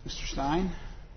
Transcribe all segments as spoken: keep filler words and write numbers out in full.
Mister Stein.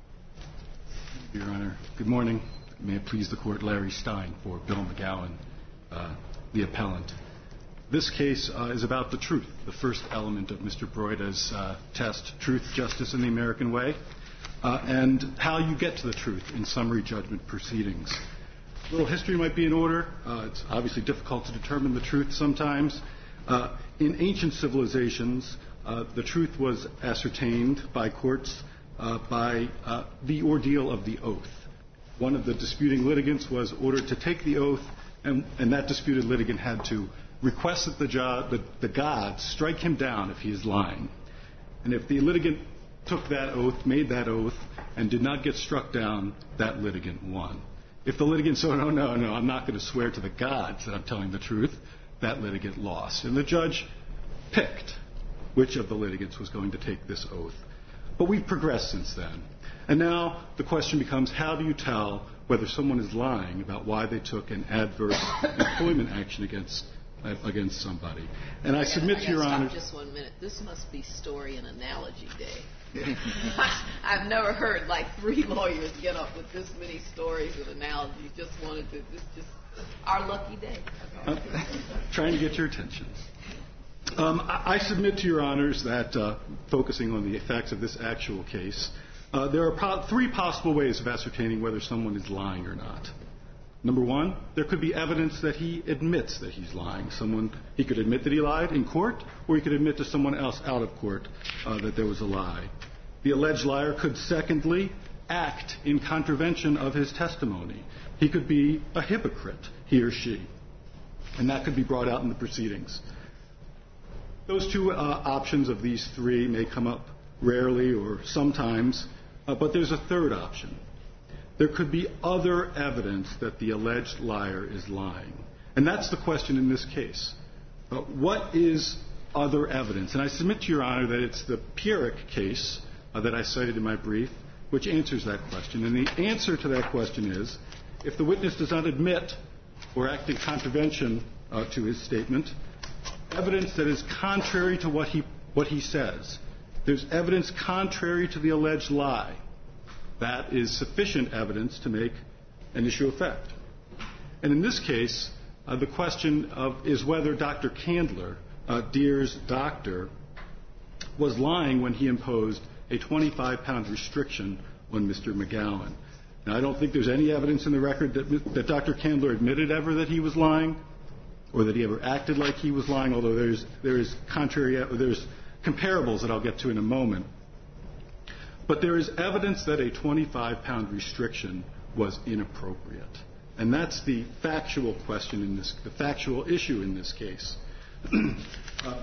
Your Honor, good morning. May it please the Court, Larry Stein for Bill McGowan, uh, the appellant. This case uh, is about the truth, the first element of Mister Broida's uh, test, truth, justice, and the American way, uh, and how you get to the truth in summary judgment proceedings. A little history might be in order. Uh, it's obviously difficult to determine the truth sometimes. Uh, in ancient civilizations, uh, the truth was ascertained by courts uh, by uh, the ordeal of the oath. One of the disputing litigants was ordered to take the oath, and, and that disputed litigant had to request that the, jo- the, the gods strike him down if he is lying. And if the litigant took that oath, made that oath, and did not get struck down, that litigant won. If the litigant said, no, no, no, I'm not going to swear to the gods that I'm telling the truth, that litigant lost. And the judge picked which of the litigants was going to take this oath. But we've progressed since then. And now the question becomes, how do you tell whether someone is lying about why they took an adverse employment action against uh, against somebody? And I, I submit gotta, to Your Honor... just one minute. This must be story and analogy day. I've never heard like three lawyers get up with this many stories and analogies. Just wanted to, this just our lucky day. Uh, trying to get your attention. Um, I, I submit to Your Honors that, uh, focusing on the facts of this actual case, uh, there are po- three possible ways of ascertaining whether someone is lying or not. Number one, there could be evidence that he admits that he's lying. Someone, he could admit that he lied in court, or he could admit to someone else out of court uh, that there was a lie. The alleged liar could, secondly, act in contravention of his testimony. He could be a hypocrite, he or she, and that could be brought out in the proceedings. Those two uh, options of these three may come up rarely or sometimes, uh, but there's a third option. There could be other evidence that the alleged liar is lying. And that's the question in this case. Uh, what is other evidence? And I submit to Your Honor that it's the Pierrick case uh, that I cited in my brief, which answers that question. And the answer to that question is, if the witness does not admit or act in contravention uh, to his statement, evidence that is contrary to what he, what he says, there's evidence contrary to the alleged lie, that is sufficient evidence to make an issue of fact. And in this case, uh, the question of is whether Doctor Candler, uh, Deere's doctor, was lying when he imposed a twenty-five pound restriction on Mister McGowan. Now, I don't think there's any evidence in the record that, that Doctor Candler admitted ever that he was lying, or that he ever acted like he was lying, although there's, there is contrary, there's comparables that I'll get to in a moment. But there is evidence that a twenty-five pound restriction was inappropriate. And that's the factual question in this, the factual issue in this case. uh,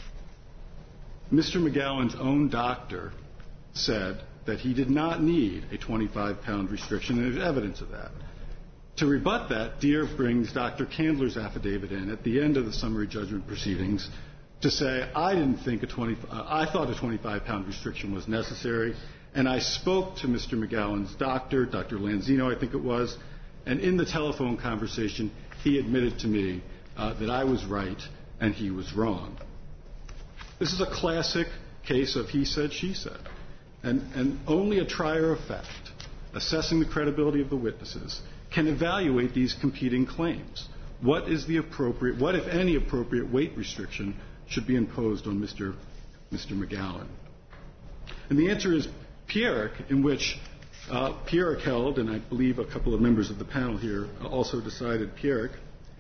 Mister McGowan's own doctor said that he did not need a twenty-five pound restriction, and there's evidence of that. To rebut that, Deere brings Doctor Candler's affidavit in at the end of the summary judgment proceedings to say, I didn't think a twenty, uh, I thought a twenty-five pound restriction was necessary, and I spoke to Mister McGowan's doctor, Doctor Lanzino, I think it was, and in the telephone conversation, he admitted to me uh, that I was right and he was wrong. This is a classic case of he said, she said, and, and only a trier of fact, assessing the credibility of the witnesses, can evaluate these competing claims. What is the appropriate, what if any appropriate weight restriction should be imposed on Mister Mister McGowan? And the answer is Pierrick, in which uh, Pierrick held, and I believe a couple of members of the panel here also decided Pierrick,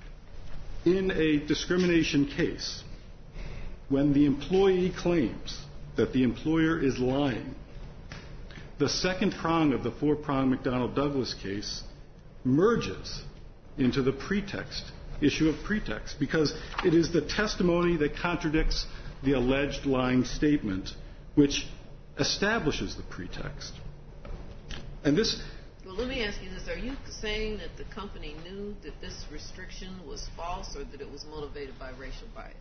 in a discrimination case, when the employee claims that the employer is lying, the second prong of the four-prong McDonnell-Douglas case merges into the pretext, issue of pretext, because it is the testimony that contradicts the alleged lying statement which establishes the pretext. And this... Well, let me ask you this. Are you saying that the company knew that this restriction was false or that it was motivated by racial bias?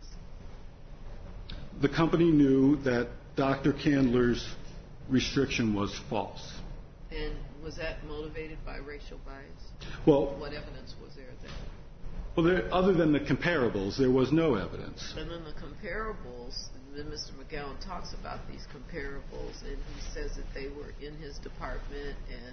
The company knew that Doctor Candler's restriction was false. And was that motivated by racial bias? Well, what evidence was there of that? Well, there, other than the comparables, there was no evidence. And then the comparables, then Mister McGowan talks about these comparables, and he says that they were in his department, and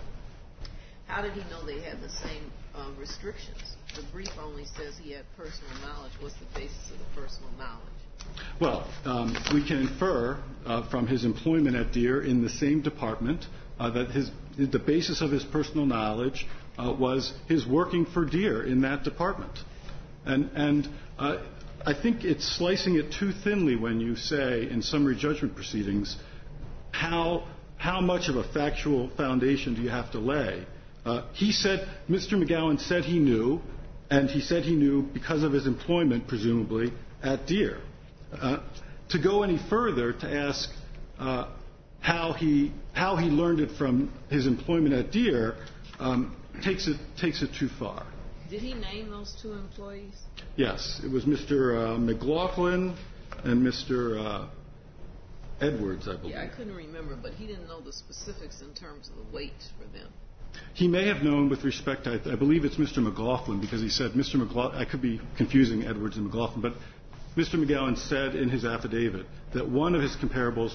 how did he know they had the same uh, restrictions? The brief only says he had personal knowledge. What's the basis of the personal knowledge? Well, um, we can infer uh, from his employment at Deere in the same department uh, that his, the basis of his personal knowledge uh, was his working for Deere in that department. And, and uh, I think it's slicing it too thinly when you say in summary judgment proceedings how, how much of a factual foundation do you have to lay. Uh, he said, Mister McGowan said he knew, and he said he knew because of his employment, presumably, at Deere. Uh, to go any further to ask uh, how he how he learned it from his employment at Deere um, takes it takes it too far. Did he name those two employees? Yes, it was Mister Uh, McLaughlin and Mister Uh, Edwards, I believe. Yeah, I couldn't remember, but he didn't know the specifics in terms of the weight for them. He may have known with respect to, I, I believe it's Mister McLaughlin, because he said Mister McLaughlin, I could be confusing Edwards and McLaughlin, but Mister McGowan said in his affidavit that one of his comparables,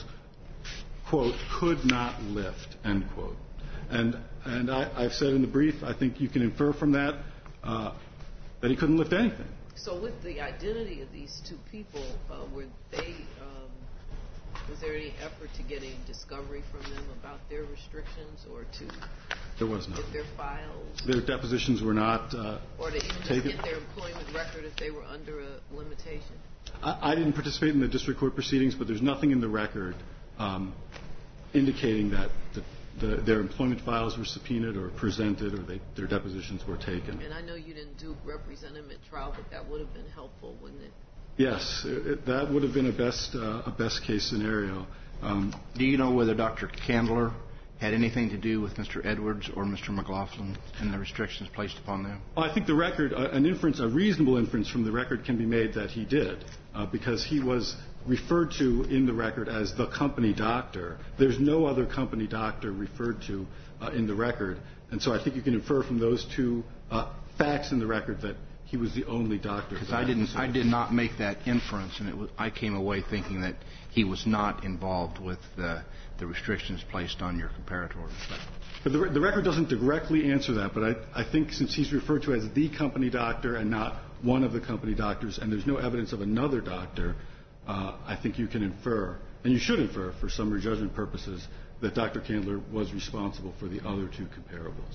quote, could not lift, end quote. And, and I, I've said in the brief, I think you can infer from that uh, that he couldn't lift anything. So with the identity of these two people, uh, were they, um, was there any effort to get any discovery from them about their restrictions or to there was not. get their files? Their depositions were not uh, Or to even just taken. get their employment record if they were under a limitation? I, I didn't participate in the district court proceedings, but there's nothing in the record um, indicating that the, the, their employment files were subpoenaed or presented or they, their depositions were taken. And I know you didn't do represent him at trial, but that would have been helpful, wouldn't it? Yes, it, it, that would have been a best uh, a best case scenario. Um, Do you know whether Doctor Candler had anything to do with Mister Edwards or Mister McLaughlin and the restrictions placed upon them? I think the record, uh, an inference, a reasonable inference from the record can be made that he did, uh, because he was referred to in the record as the company doctor. There's no other company doctor referred to uh, in the record, and so I think you can infer from those two uh, facts in the record that he was the only doctor. Because I didn't, I did not make that inference, and it was, I came away thinking that he was not involved with the, the restrictions placed on your comparators. But the, the record doesn't directly answer that, but I, I think since he's referred to as the company doctor and not one of the company doctors, and there's no evidence of another doctor, uh, I think you can infer, and you should infer for summary judgment purposes, that Doctor Candler was responsible for the other two comparables.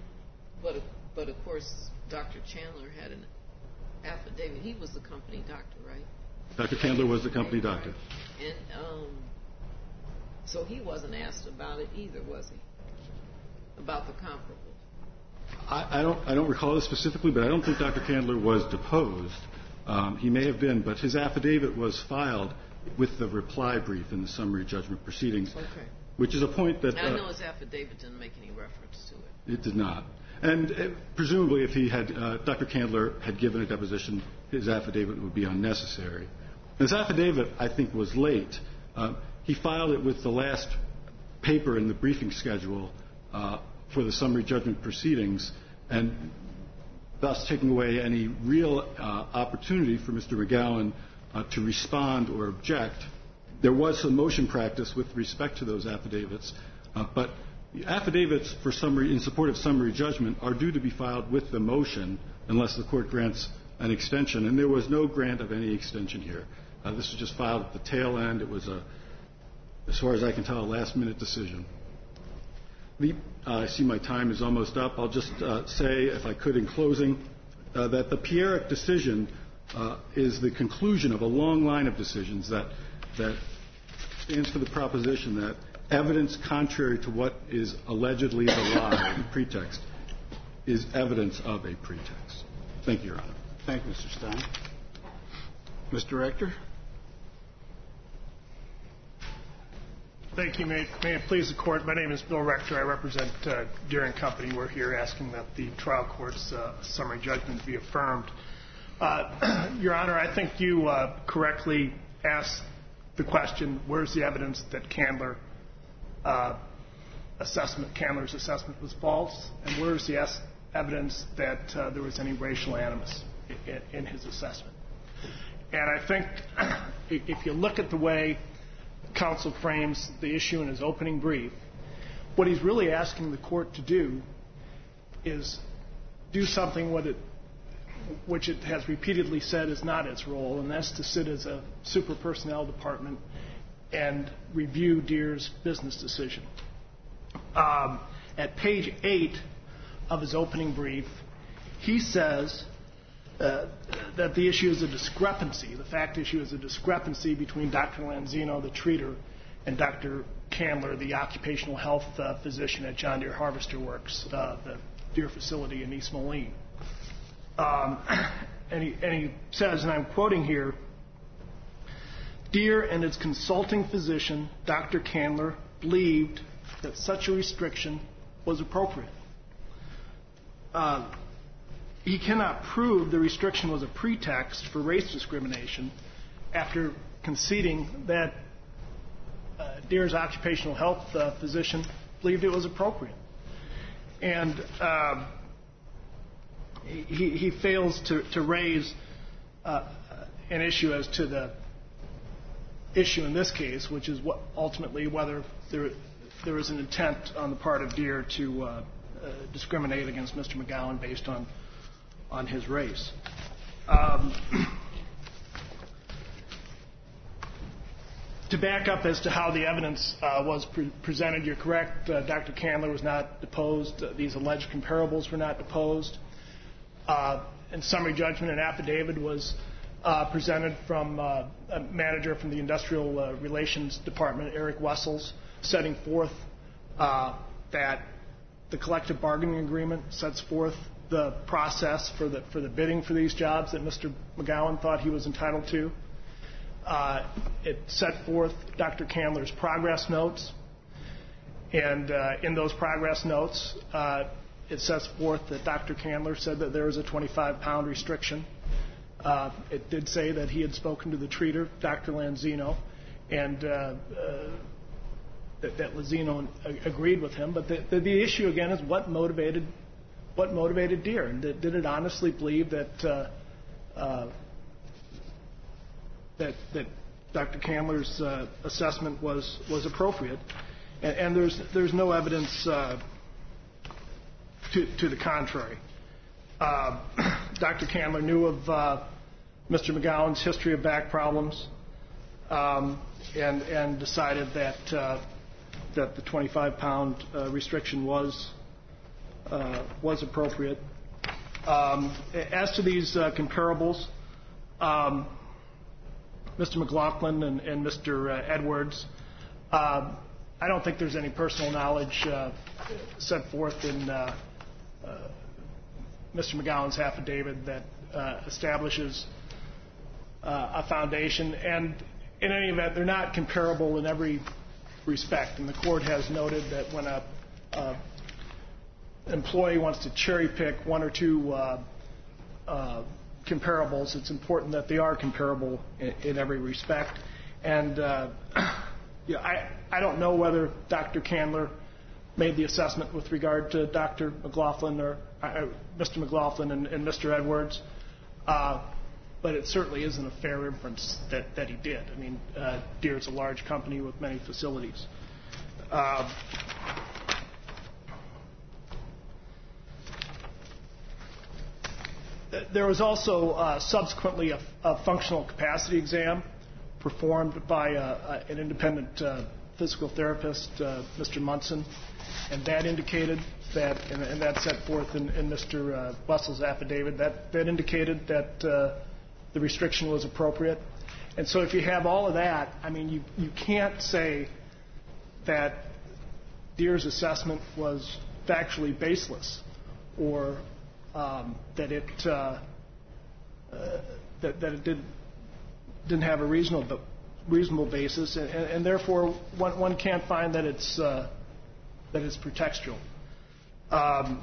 But, but of course, Doctor Chandler had an affidavit. He was the company doctor, right? Doctor Candler was the company doctor. And um, so he wasn't asked about it either, was he? About the comparables. I, I don't. I don't recall this specifically, but I don't think Doctor Candler was deposed. Um, he may have been, but his affidavit was filed with the reply brief in the summary judgment proceedings, Okay. which is a point that I uh, know his affidavit didn't make any reference to it. it did not. And uh, presumably, if he had, uh, Doctor Candler had given a deposition, his affidavit would be unnecessary. His affidavit, I think, was late. Uh, he filed it with the last paper in the briefing schedule uh, for the summary judgment proceedings, and thus taking away any real uh, opportunity for Mister McGowan uh, to respond or object. There was some motion practice with respect to those affidavits, uh, but the affidavits for summary, in support of summary judgment are due to be filed with the motion unless the court grants an extension, and there was no grant of any extension here. Uh, this was just filed at the tail end. It was, a, as far as I can tell, a last-minute decision. The, uh, I see my time is almost up. I'll just uh, say, if I could in closing, uh, that the Pierrick decision uh, is the conclusion of a long line of decisions that, that stands for the proposition that evidence contrary to what is allegedly the lie, the pretext, is evidence of a pretext. Thank you, Your Honor. Thank you, Mister Stein. Mister Rector? Thank you. May, may it please the Court. My name is Bill Rector. I represent uh, Deere and Company. We're here asking that the trial court's uh, summary judgment be affirmed. Uh, Your Honor, I think you uh, correctly asked the question, where's the evidence that Candler uh, assessment, Candler's assessment was false, and where's the es- evidence that uh, there was any racial animus? in, in his assessment. And I think if you look at the way counsel frames the issue in his opening brief, what he's really asking the court to do is do something what it, which it has repeatedly said is not its role, and that's to sit as a super personnel department and review Deere's business decision. Um, at page eight of his opening brief, he says uh, that the issue is a discrepancy. The fact issue is a discrepancy between Doctor Lanzino, the treater, and Doctor Candler, the occupational health uh, physician at John Deere Harvester Works, uh, the Deere facility in East Moline. Um, and, he, and he says, and I'm quoting here, Deere and its consulting physician, Doctor Candler, believed that such a restriction was appropriate. Uh, he cannot prove the restriction was a pretext for race discrimination after conceding that uh, Deere's occupational health uh, physician believed it was appropriate. And uh, he, he fails to, to raise uh, an issue as to the issue in this case, which is what ultimately whether there, there was an intent on the part of Deere to uh, uh, discriminate against Mister McGowan based on on his race. Um, to back up as to how the evidence uh, was pre- presented, you're correct. Uh, Doctor Candler was not deposed. Uh, these alleged comparables were not deposed. Uh, in summary judgment, an affidavit was uh, presented from uh, a manager from the Industrial uh, Relations Department, Eric Wessels, setting forth uh, that the collective bargaining agreement sets forth the process for the for the bidding for these jobs that Mister McGowan thought he was entitled to. Uh, it set forth Doctor Candler's progress notes, and uh, in those progress notes, uh, it sets forth that Doctor Candler said that there was a twenty-five pound restriction. Uh, it did say that he had spoken to the treater, Doctor Lanzino, and uh, uh, that, that Lanzino agreed with him. But the, the, the issue again is what motivated what motivated Deere, and did, did it honestly believe that uh, uh, that that Doctor Candler's uh, assessment was was appropriate? And, and there's there's no evidence uh, to to the contrary. Uh, Doctor Candler knew of uh, Mister McGowan's history of back problems, um, and and decided that uh, that the twenty-five pound uh, restriction was uh, was appropriate. Um, as to these uh, comparables, um, Mister McLaughlin and, and Mister Uh, Edwards, uh, I don't think there's any personal knowledge uh, set forth in uh, uh, Mister McGowan's affidavit that uh, establishes uh, a foundation. And in any event, they're not comparable in every respect. And the court has noted that when a uh, employee wants to cherry pick one or two uh, uh, comparables, it's important that they are comparable in, in every respect. And uh, yeah, I, I don't know whether Doctor Candler made the assessment with regard to Doctor McLaughlin or uh, Mister McLaughlin and, and Mister Edwards, uh, but it certainly isn't a fair inference that, that he did. I mean, uh, Deere is a large company with many facilities. Uh, there was also uh, subsequently a, a functional capacity exam performed by a, a, an independent uh, physical therapist, uh, Mister Munson, and that indicated that, and, and that set forth in, in Mister Uh, Wessel's affidavit, that, that indicated that uh, the restriction was appropriate. And so if you have all of that, I mean, you, you can't say that Deere's assessment was factually baseless or um, that it uh, uh, that, that it did, didn't have a reasonable reasonable basis, and, and, and therefore one, one can't find that it's uh, that it's pretextual. Um,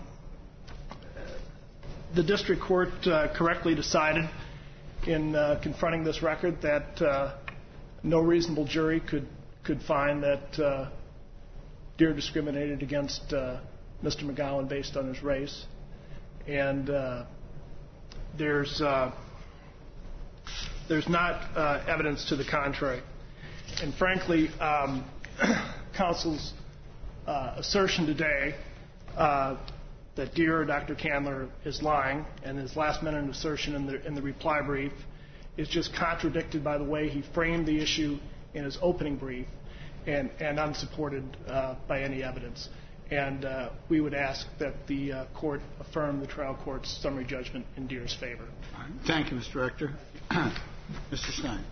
the district court uh, correctly decided in uh, confronting this record that uh, no reasonable jury could could find that uh, Deere discriminated against uh, Mister McGowan based on his race, and uh, there's uh, there's not uh, evidence to the contrary. And frankly, um, counsel's uh, assertion today uh, that Deere or Doctor Candler is lying, and his last-minute assertion in the in the reply brief is just contradicted by the way he framed the issue in his opening brief, and, and unsupported uh, by any evidence. And uh, we would ask that the uh, court affirm the trial court's summary judgment in Deere's favor. All right. Thank you, Mister Rector. Mister Stein.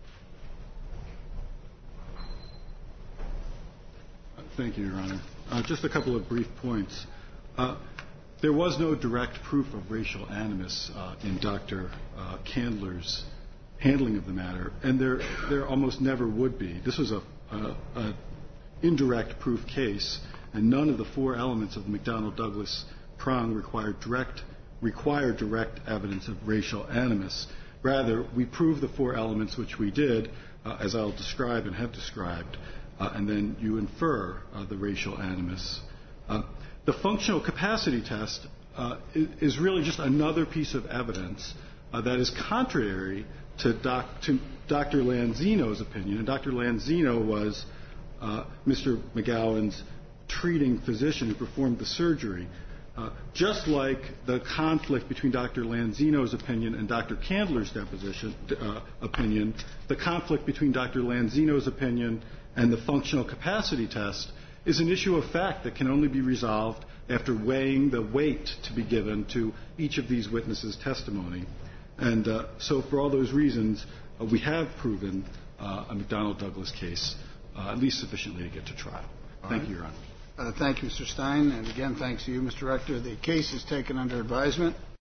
Thank you, Your Honor. Uh, just a couple of brief points. Uh, there was no direct proof of racial animus uh, in Doctor Uh, Candler's handling of the matter, and there there almost never would be. This was a, a, a indirect proof case, and none of the four elements of the McDonnell-Douglas prong required direct require direct evidence of racial animus. Rather, we proved the four elements, which we did, uh, as I'll describe and have described, uh, and then you infer uh, the racial animus. Uh, the functional capacity test uh, is, is really just another piece of evidence uh, that is contrary to, doc, to Doctor Lanzino's opinion. And Doctor Lanzino was uh, Mister McGowan's treating physician who performed the surgery. Uh, just like the conflict between Doctor Lanzino's opinion and Doctor Candler's deposition uh, opinion, the conflict between Doctor Lanzino's opinion and the functional capacity test is an issue of fact that can only be resolved after weighing the weight to be given to each of these witnesses' testimony. And uh, so for all those reasons, uh, we have proven uh, a McDonnell-Douglas case, uh, at least sufficiently to get to trial. All Thank right. you, Your Honor. Uh, thank you, Mister Stein. And again, thanks to you, Mister Rector. The case is taken under advisement.